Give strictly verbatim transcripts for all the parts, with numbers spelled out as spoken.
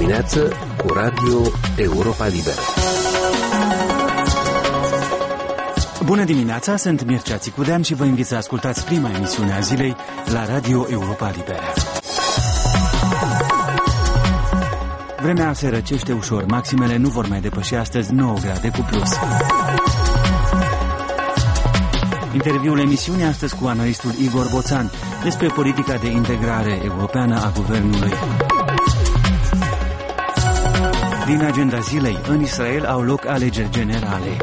dimineață cu Radio Europa Liberă. Bună dimineața, sunt Mircea Țicudean și vă invit să ascultați prima emisiune a zilei la Radio Europa Liberă. Vremea se răcește ușor, maximele nu vor mai depăși astăzi nouă grade cu plus. Interviul emisiunii astăzi cu analistul Igor Boțan despre politica de integrare europeană a guvernului. Din agenda zilei, în Israel au loc alegeri generale.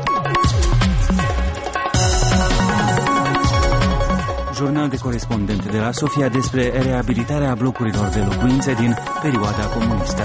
Jurnal de corespondent de la Sofia despre reabilitarea blocurilor de locuințe din perioada comunistă.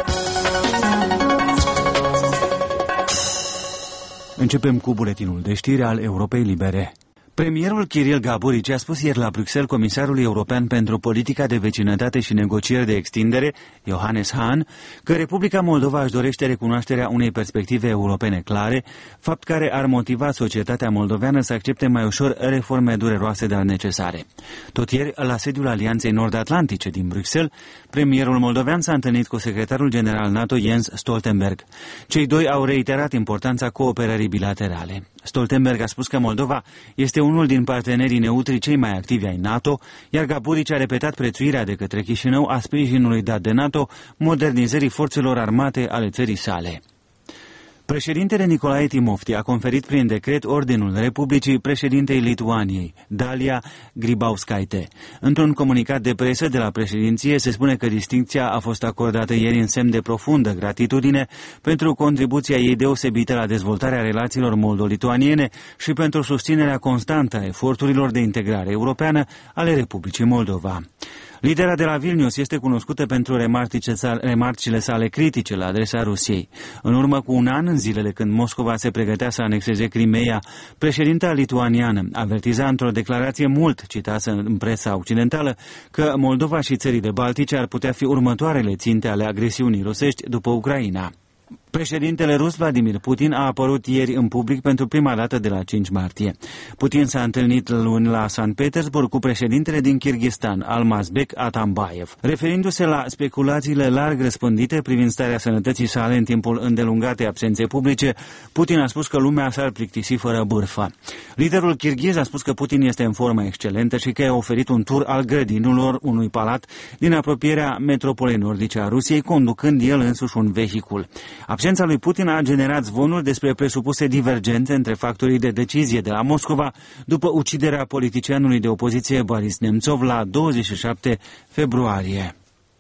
Începem cu buletinul de știri al Europei Libere. Premierul Kiril Gaburici a spus ieri la Bruxelles comisarului european pentru politica de vecinătate și negocieri de extindere, Johannes Hahn, că Republica Moldova își dorește recunoașterea unei perspective europene clare, fapt care ar motiva societatea moldoveană să accepte mai ușor reforme dureroase, dar necesare. Tot ieri, la sediul Alianței Nord-Atlantice din Bruxelles, premierul moldovean s-a întâlnit cu secretarul general NATO Jens Stoltenberg. Cei doi au reiterat importanța cooperării bilaterale. Stoltenberg a spus că Moldova este unul din partenerii neutri cei mai activi ai NATO, iar Gaburici a repetat prețuirea de către Chișinău a sprijinului dat de NATO modernizării forțelor armate ale țării sale. Președintele Nicolae Timofti a conferit prin decret Ordinul Republicii președintei Lituaniei, Dalia Grybauskaite. Într-un comunicat de presă de la președinție se spune că distincția a fost acordată ieri în semn de profundă gratitudine pentru contribuția ei deosebită la dezvoltarea relațiilor moldo-lituaniene și pentru susținerea constantă a eforturilor de integrare europeană ale Republicii Moldova. Lidera de la Vilnius este cunoscută pentru remarcile sale critice la adresa Rusiei. În urmă cu un an, în zilele când Moscova se pregătea să anexeze Crimeea, președinta lituaniană avertiza într-o declarație mult citată în presa occidentală că Moldova și țările baltice ar putea fi următoarele ținte ale agresiunii rusești după Ucraina. Președintele rus Vladimir Putin a apărut ieri în public pentru prima dată de la cinci martie. Putin s-a întâlnit luni la Sankt Petersburg cu președintele din Kirghistan, Almazbek Atambayev. Referindu-se la speculațiile larg răspândite privind starea sănătății sale în timpul îndelungatei absențe publice, Putin a spus că lumea s-ar plictisi fără bârfă. Liderul kirghiz a spus că Putin este în formă excelentă și că a oferit un tur al grădinilor unui palat din apropierea metropolei nordice a Rusiei, conducând el însuși un vehicul. Absența lui Putin a generat zvonuri despre presupuse divergențe între factorii de decizie de la Moscova după uciderea politicianului de opoziție Boris Nemtsov la douăzeci și șapte februarie.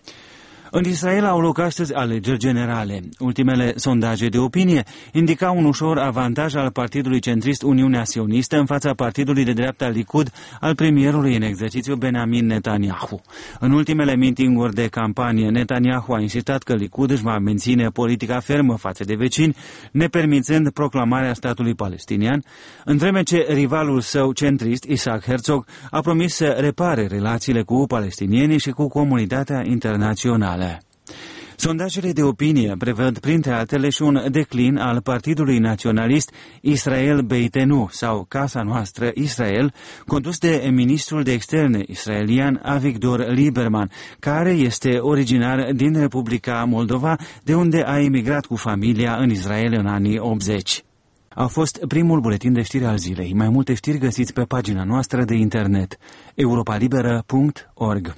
În Israel au loc astăzi alegeri generale. Ultimele sondaje de opinie indicau un ușor avantaj al partidului centrist Uniunea Sionistă în fața partidului de dreapta Likud al premierului în exercițiu Benjamin Netanyahu. În ultimele mitinguri de campanie, Netanyahu a insistat că Likud își va menține politica fermă față de vecini, nepermițând proclamarea statului palestinian, în vreme ce rivalul său centrist, Isaac Herzog, a promis să repare relațiile cu palestinienii și cu comunitatea internațională. Sondajele de opinie prevăd printre altele și un declin al partidului naționalist Israel Beitenu sau Casa Noastră Israel, condus de ministrul de externe israelian Avigdor Lieberman, care este originar din Republica Moldova, de unde a emigrat cu familia în Israel în anii optzeci. A fost primul buletin de știri al zilei. Mai multe știri găsiți pe pagina noastră de internet europalibera punct org.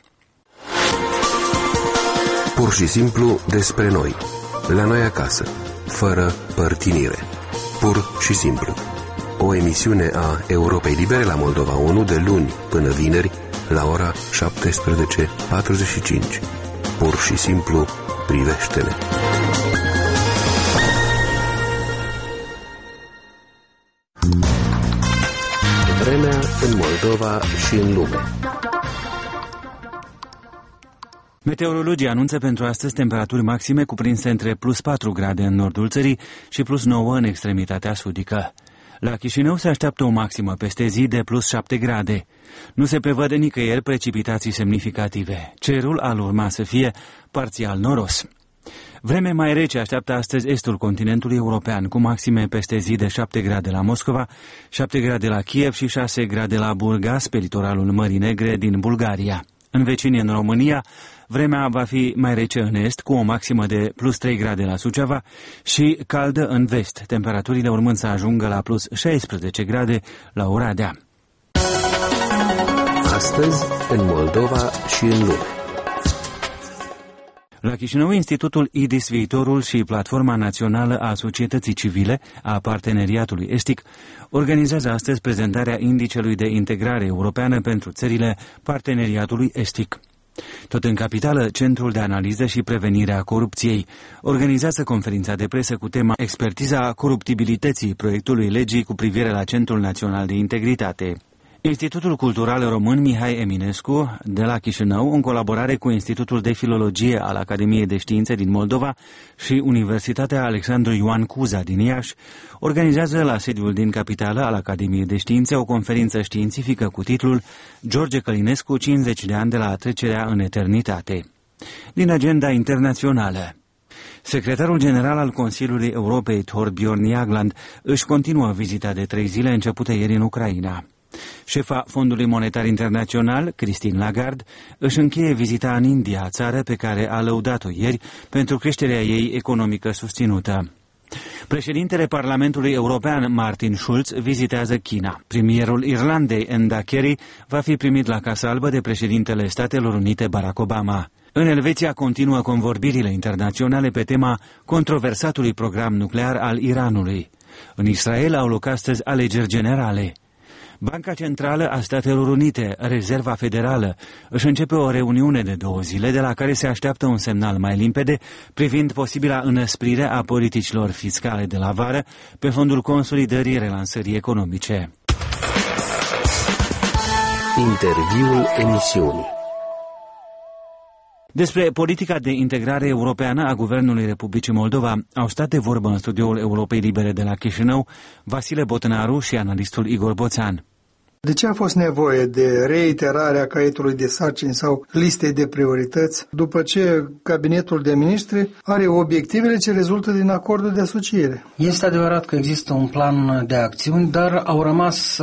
Pur și simplu despre noi, la noi acasă, fără părtinire. Pur și simplu. O emisiune a Europei Libere la Moldova unu de luni până vineri la ora șaptesprezece patruzeci și cinci. Pur și simplu privește-ne. Vremea în Moldova și în lume. Meteorologii anunță pentru astăzi temperaturi maxime cuprinse între plus patru grade în nordul țării și plus nouă în extremitatea sudică. La Chișinău se așteaptă o maximă peste zi de plus șapte grade. Nu se prevăd nicăieri precipitații semnificative. Cerul ar urma să fie parțial noros. Vreme mai rece așteaptă astăzi estul continentului european, cu maxime peste zi de șapte grade la Moscova, șapte grade la Kiev și șase grade la Burgas, pe litoralul Mării Negre din Bulgaria. În vecini, în România, vremea va fi mai rece în est, cu o maximă de plus trei grade la Suceava și caldă în vest, temperaturile urmând să ajungă la plus șaisprezece grade la Oradea. Astăzi, în Moldova și în lume. La Chișinău, Institutul I D I S Viitorul și Platforma Națională a Societății Civile a Parteneriatului Estic organizează astăzi prezentarea Indicelui de Integrare Europeană pentru țările Parteneriatului Estic. Tot în capitală, Centrul de Analiză și Prevenire a Corupției organizează conferința de presă cu tema Expertiza coruptibilității proiectului legii cu privire la Centrul Național de Integritate. Institutul Cultural Român Mihai Eminescu de la Chișinău, în colaborare cu Institutul de Filologie al Academiei de Științe din Moldova și Universitatea Alexandru Ioan Cuza din Iași, organizează la sediul din capitală al Academiei de Științe o conferință științifică cu titlul George Călinescu, cincizeci de ani de la trecerea în eternitate. Din agenda internațională. Secretarul general al Consiliului Europei, Thorbjørn Jagland, își continuă vizita de trei zile începută ieri în Ucraina. Șefa Fondului Monetar Internațional, Christine Lagarde, își încheie vizita în India, țară pe care a lăudat-o ieri pentru creșterea ei economică susținută. Președintele Parlamentului European, Martin Schulz, vizitează China. Premierul Irlandei, Enda Kenny, va fi primit la Casa Albă de președintele Statelor Unite, Barack Obama. În Elveția continuă convorbirile internaționale pe tema controversatului program nuclear al Iranului. În Israel au loc astăzi alegeri generale. Banca Centrală a Statelor Unite, Rezerva Federală, își începe o reuniune de două zile de la care se așteaptă un semnal mai limpede privind posibila înăsprire a politicilor fiscale de la vară pe fondul consolidării relansării economice. Interviul emisiunii. Despre politica de integrare europeană a Guvernului Republicii Moldova au stat de vorbă în studioul Europei Libere de la Chișinău Vasile Botnaru și analistul Igor Boțan. De ce a fost nevoie de reiterarea caietului de sarcini sau listei de priorități după ce cabinetul de ministri are obiectivele ce rezultă din acordul de asociere? Este adevărat că există un plan de acțiuni, dar au rămas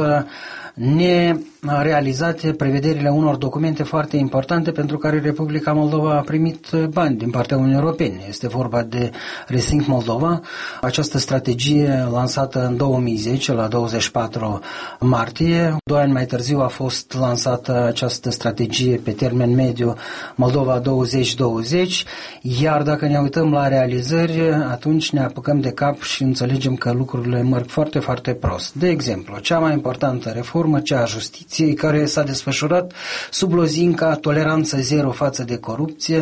nerealizate prevederile unor documente foarte importante pentru care Republica Moldova a primit bani din partea Uniunii Europene. Este vorba de Rethink Moldova, această strategie lansată în două mii zece, la douăzeci și patru martie. Doi ani mai târziu a fost lansată această strategie pe termen mediu Moldova douăzeci douăzeci, iar dacă ne uităm la realizări, atunci ne apucăm de cap și înțelegem că lucrurile merg foarte, foarte prost. De exemplu, cea mai importantă reformă, cea a justiției, care s-a desfășurat sub lozinca toleranță zero față de corupție.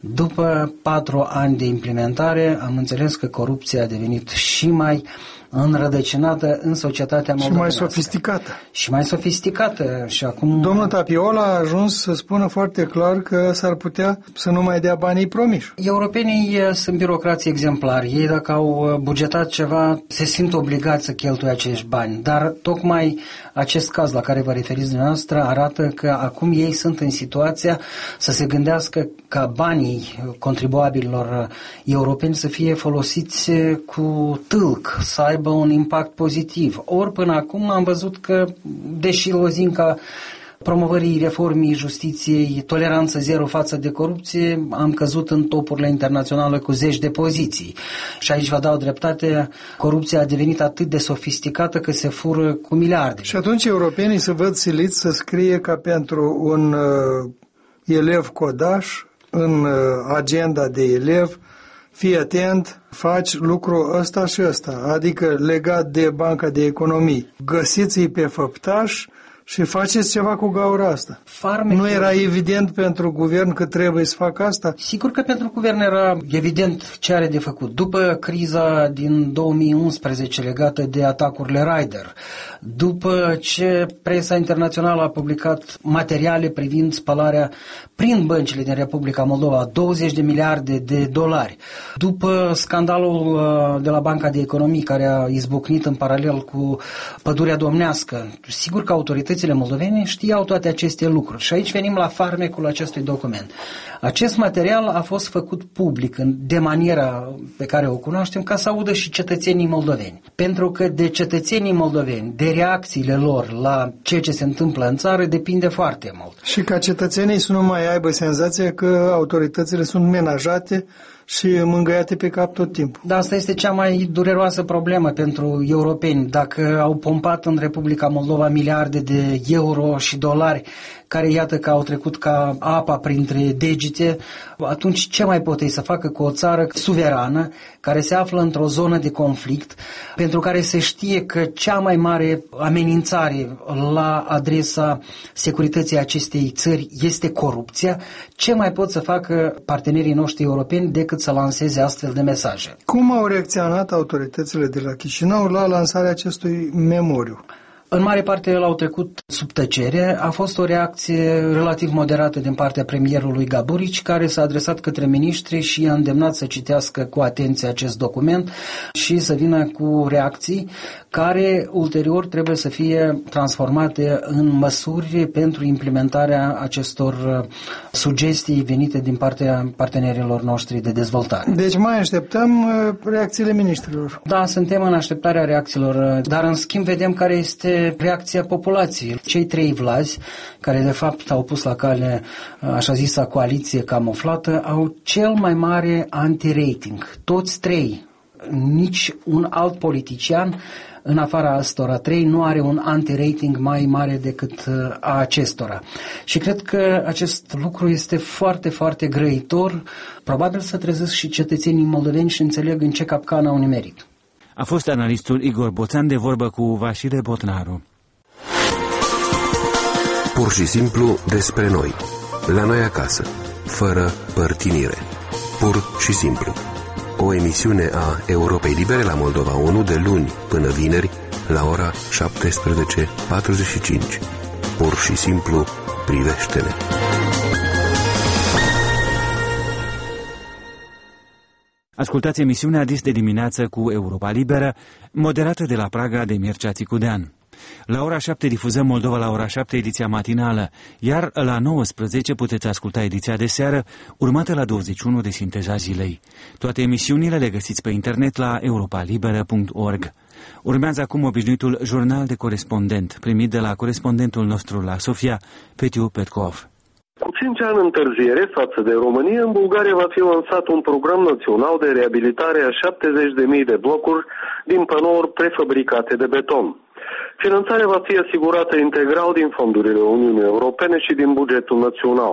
După patru ani de implementare, am înțeles că corupția a devenit și mai înrădăcinată în societatea moldovenească. Și mai sofisticată. Și mai sofisticată. Și acum... Domnul Tapiola a ajuns să spună foarte clar că s-ar putea să nu mai dea banii promiși. Europenii sunt birocrații exemplari. Ei, dacă au bugetat ceva, se simt obligați să cheltuie acești bani. Dar tocmai acest caz la care vă referiți dumneavoastră arată că acum ei sunt în situația să se gândească ca banii contribuabililor europeni să fie folosiți cu tâlc, să aibă un impact pozitiv. Ori până acum am văzut că, deși lozinca promovării reformei justiției, toleranță zero față de corupție, am căzut în topurile internaționale cu zeci de poziții. Și aici vă dau dreptate, corupția a devenit atât de sofisticată că se fură cu miliarde. Și atunci europenii se văd siliți să scrie ca pentru un uh, elev codaș, în uh, agenda de elev, fii atent, faci lucrul ăsta și ăsta, adică legat de Banca de Economii. Găsiți-i pe făptași și faceți ceva cu gaura asta. Farmec. Nu era evident pentru guvern că trebuie să facă asta? Sigur că pentru guvern era evident ce are de făcut. După criza din două mii unsprezece legată de atacurile Raider, după ce presa internațională a publicat materiale privind spălarea prin băncile din Republica Moldova, douăzeci de miliarde de dolari, după scandalul de la Banca de Economii care a izbucnit în paralel cu Pădurea Domnească, sigur că autoritățile autoritățile moldovene știau toate aceste lucruri. Și aici venim la farmecul acestui document. Acest material a fost făcut public de maniera pe care o cunoaștem ca să audă și cetățenii moldoveni. Pentru că de cetățenii moldoveni, de reacțiile lor la ceea ce se întâmplă în țară, depinde foarte mult. Și ca cetățenii să nu mai aibă senzația că autoritățile sunt menajate și mângâiate pe cap tot timpul. Dar asta este cea mai dureroasă problemă pentru europeni. Dacă au pompat în Republica Moldova miliarde de euro și dolari, care iată că au trecut ca apa printre degete, atunci ce mai pot ei să facă cu o țară suverană care se află într-o zonă de conflict, pentru care se știe că cea mai mare amenințare la adresa securității acestei țări este corupția? Ce mai pot să facă partenerii noștri europeni decât să lanseze astfel de mesaje? Cum au reacționat autoritățile de la Chișinău la lansarea acestui memoriu? În mare parte el au trecut sub tăcere. A fost o reacție relativ moderată din partea premierului Gaburici, care s-a adresat către miniștri și i-a îndemnat să citească cu atenție acest document și să vină cu reacții care ulterior trebuie să fie transformate în măsuri pentru implementarea acestor sugestii venite din partea partenerilor noștri de dezvoltare. Deci mai așteptăm reacțiile miniștrilor. Da, suntem în așteptarea reacțiilor, dar în schimb vedem care este reacția populației. Cei trei vlazi, care de fapt au pus la cale așa zisa coaliție camuflată, au cel mai mare anti-rating. Toți trei. Nici un alt politician în afara acestora trei nu are un anti-rating mai mare decât a acestora. Și cred că acest lucru este foarte, foarte grăitor. Probabil să trezesc și cetățenii moldoveni și înțeleg în ce capcană au nimerit. A fost analistul Igor Boțan de vorbă cu Vasile Botnaru. Pur și simplu despre noi, la noi acasă, fără părtinire. Pur și simplu. O emisiune a Europei Libere la Moldova unu de luni până vineri la ora șaptesprezece patruzeci și cinci. Pur și simplu privește-ne. Ascultați emisiunea Dis de dimineață cu Europa Liberă, moderată de la Praga de Mircea Țicudean. La ora șapte difuzăm Moldova la ora șapte ediția matinală, iar la nouăsprezece puteți asculta ediția de seară, urmată la douăzeci și unu de Sinteza Zilei. Toate emisiunile le găsiți pe internet la europa liberă punct org. Urmează acum obișnuitul jurnal de corespondent, primit de la corespondentul nostru la Sofia, Petiu Petkov. Cu cinci ani întârziere față de România, în Bulgaria va fi lansat un program național de reabilitare a șaptezeci de mii de blocuri din panouri prefabricate de beton. Finanțarea va fi asigurată integral din fondurile Uniunii Europene și din bugetul național.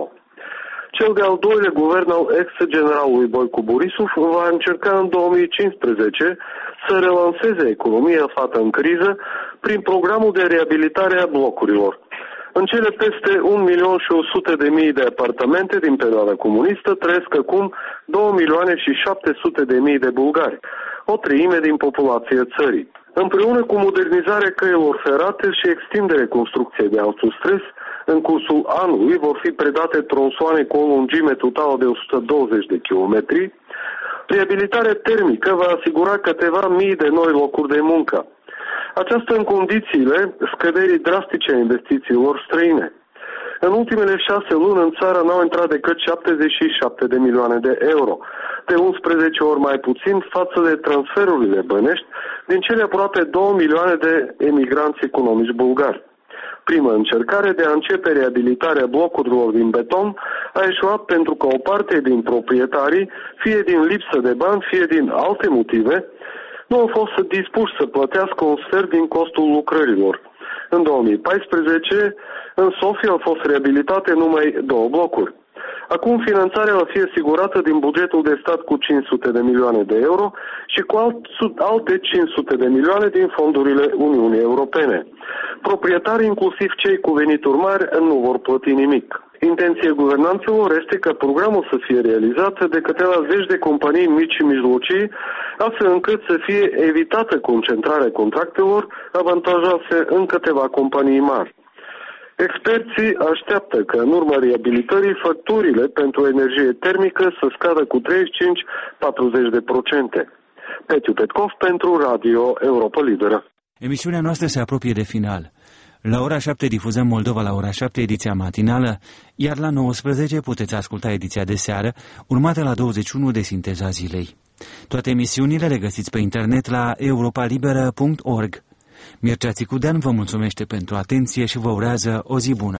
Cel de-al doilea guvern al ex-generalului Boicu Borisov va încerca în două mii cincisprezece să relanseze economia aflată în criză prin programul de reabilitare a blocurilor. În cele peste un milion și o sută de mii de apartamente din perioada comunistă trăiesc acum două milioane și șapte sute de mii de bulgari, o treime din populația țării. Împreună cu modernizarea căilor ferate și extinderea construcției de autostrăzi, în cursul anului vor fi predate tronsoane cu o lungime totală de o sută douăzeci de kilometri. Reabilitarea termică va asigura câteva mii de noi locuri de muncă. Aceasta în condițiile scăderii drastice a investițiilor străine. În ultimele șase luni în țară n-au intrat decât șaptezeci și șapte de milioane de euro, de unsprezece ori mai puțin față de transferurile bănești din cele aproape două milioane de emigranți economici bulgari. Prima încercare de a începe reabilitarea blocurilor din beton a eșuat pentru că o parte din proprietarii, fie din lipsă de bani, fie din alte motive, nu au fost dispuși să plătească un sfert din costul lucrărilor. În două mii paisprezece, în Sofia au fost reabilitate numai două blocuri. Acum finanțarea va fi asigurată din bugetul de stat cu cinci sute de milioane de euro și cu alte cinci sute de milioane din fondurile Uniunii Europene. Proprietarii, inclusiv cei cu venituri mari, nu vor plăti nimic. Intenția guvernanților este ca programul să fie realizat de câteva zeci de companii mici și mijlocii, astfel încât să fie evitată concentrarea contractelor avantajoase în câteva companii mari. Experții așteaptă că în urma reabilitării facturile pentru energie termică să scadă cu treizeci și cinci - patruzeci de procente. Petiu Petkov pentru Radio Europa Liberă. Emisiunea noastră se apropie de final. La ora șapte difuzăm Moldova la ora șapte, ediția matinală, iar la nouăsprezece puteți asculta ediția de seară, urmată la douăzeci și unu de Sinteza Zilei. Toate emisiunile le găsiți pe internet la europa liberă punct org. Mircea Țicudean vă mulțumește pentru atenție și vă urează o zi bună.